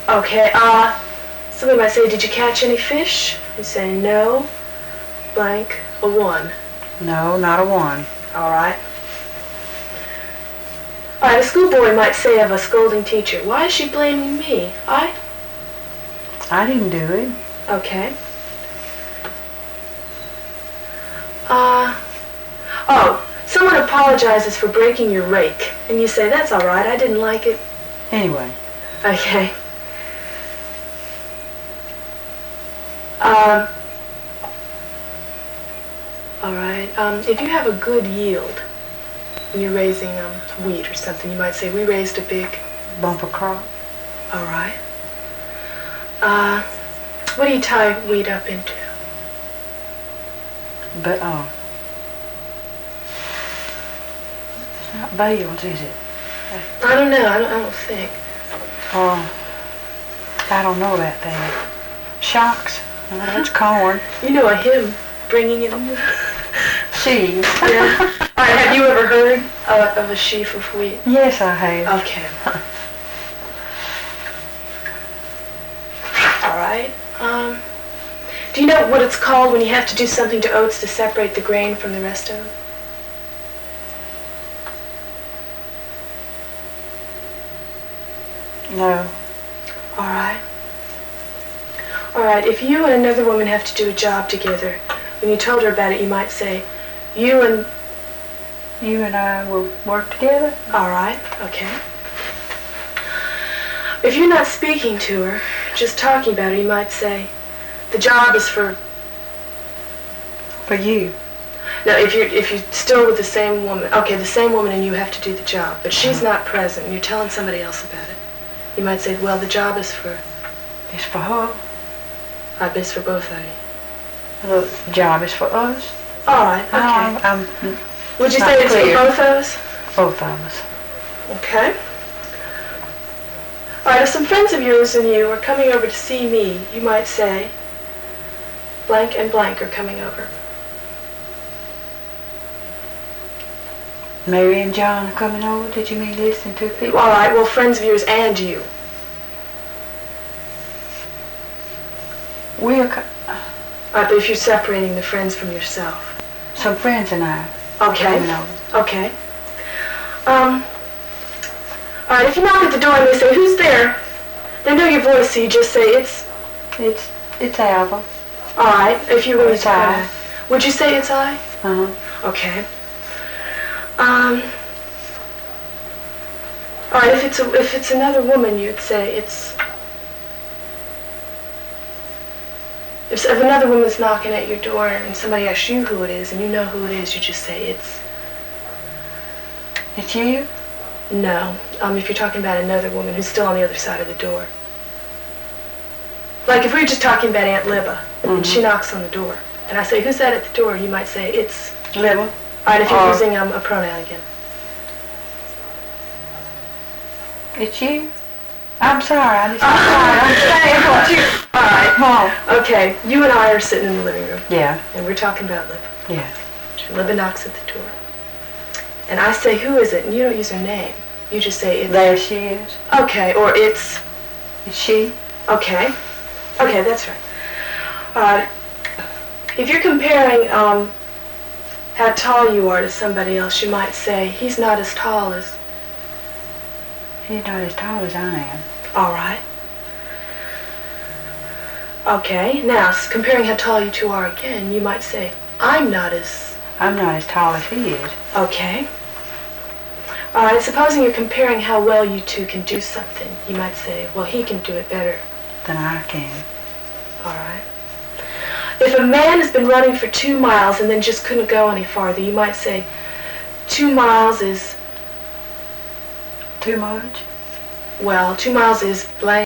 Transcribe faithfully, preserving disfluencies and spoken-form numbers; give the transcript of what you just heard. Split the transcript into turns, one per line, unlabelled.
Okay, uh, somebody might say, did you catch any fish? You say, no, blank, a one.
No, not a one.
All right. All right, a schoolboy might say of a scolding teacher, why is she blaming me? I?
I didn't do it.
Okay. Uh, oh, someone apologizes for breaking your rake, and you say, that's all right, I didn't like it.
Anyway.
Okay. Um, all right, um, if you have a good yield, and you're raising um, wheat or something, you might say, we raised a big...
Bumper crop.
All right. Uh, what do you tie wheat up into?
But, oh. It's not bales, is it?
I don't know, I don't, I don't think.
Oh, I don't know that thing. Shocks. Oh, that's corn.
You know a hymn, bringing in...
Sheaves.
Yeah. All right, have you ever heard uh, of a sheaf of wheat?
Yes, I have.
Okay. All right. Um, do you know what it's called when you have to do something to oats to separate the grain from the rest of them?
No.
All right. All right, if you and another woman have to do a job together, when you told her about it, you might say, you and...
You and I will work together?
All right, okay. If you're not speaking to her, just talking about her, you might say, the job is for...
For you.
No, if you're, if you're still with the same woman, okay, the same woman and you have to do the job, but she's not present and you're telling somebody else about it, you might say, well, the job is for...
It's for her.
I bet it's for both of you.
The job is for us.
All right, okay.
I'm, I'm
Would you
not
say it's
clear.
for both of us?
Both of us.
Okay. All right, if some friends of yours and you are coming over to see me, you might say, blank and blank are coming over.
Mary and John are coming over? Did you mean this and two people?
All right, well, friends of yours and you.
We are co-
All right, but if you're separating the friends from yourself.
some friends and I
Okay.
are coming over.
Okay. Um, all right, if you knock at the door and they say, who's there? They know your voice, so you just say, it's...
It's it's Alva.
All right, if you really
It's I.
try. Would you say it's I?
Uh-huh.
Okay. Um, all right, if it's, a, if it's another woman, you'd say it's... If, if another woman's knocking at your door and somebody asks you who it is and you know who it is, you just say it's...
It's you?
No. Um, if you're talking about another woman who's still on the other side of the door. Like if we were just talking about Aunt Libba,
Mm-hmm.
and she knocks on the door, and I say, who's that at the door? You might say, it's...
Libba.
All right, if you're
Or-
using um, a pronoun again.
It's you? I'm sorry, I just I'm saying what you...
All right.
Mom.
Okay, you and I are sitting in the living room,
Yeah,
and we're talking about Libba.
yeah.
And Libba knocks at the door. And I say, who is it? And you don't use her name. You just say, it's...
There she is.
Okay, or it's...
It's she?
Okay. Okay, that's right. All right. If you're comparing um, how tall you are to somebody else, you might say, he's not as tall as...
She's not as tall as I am.
All right. Okay, now, s- comparing how tall you two are again, you might say, I'm not as...
I'm not as tall as he is.
Okay. All right, supposing you're comparing how well you two can do something, you might say, well, he can do it better.
Than I can.
All right. If a man has been running for two miles and then just couldn't go any farther, you might say, two miles is,
Too much?
well, two miles is blank.